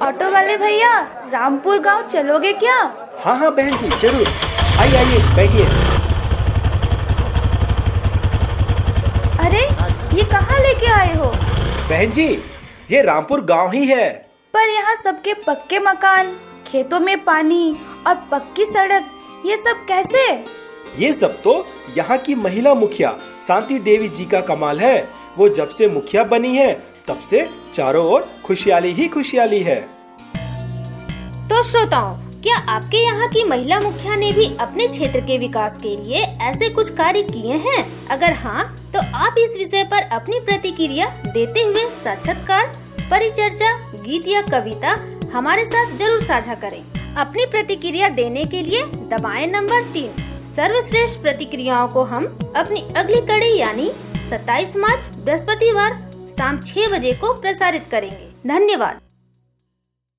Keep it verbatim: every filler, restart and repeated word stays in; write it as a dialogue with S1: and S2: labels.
S1: Auto वाले भैया, रामपुर गांव चलोगे क्या?
S2: हाँ हाँ बहन जी, जरूर। आइए आइए, बैठिए।
S1: अरे ये कहाँ लेके आए हो?
S2: बहन जी, ये रामपुर गांव ही है।
S1: पर यहाँ सबके पक्के मकान, खेतों में पानी और पक्की सड़क, ये सब कैसे?
S2: ये सब तो यहाँ की महिला मुखिया शांति देवी जी का कमाल है। वो जब से मुखिया बनी है तब से चारों ओर खुशहाली ही खुशहाली है।
S3: तो श्रोताओं, क्या आपके यहाँ की महिला मुखिया ने भी अपने क्षेत्र के विकास के लिए ऐसे कुछ कार्य किए हैं? अगर हाँ, तो आप इस विषय पर अपनी प्रतिक्रिया देते हुए साक्षात्कार, परिचर्चा, गीत या कविता हमारे साथ जरूर साझा करें। अपनी प्रतिक्रिया देने के लिए दबाएं नंबर तीन। सर्वश्रेष्ठ प्रतिक्रियाओं को हम अपनी अगली कड़ी यानी सत्ताईस मार्च बृहस्पतिवार शाम छह बजे को प्रसारित करेंगे। धन्यवाद।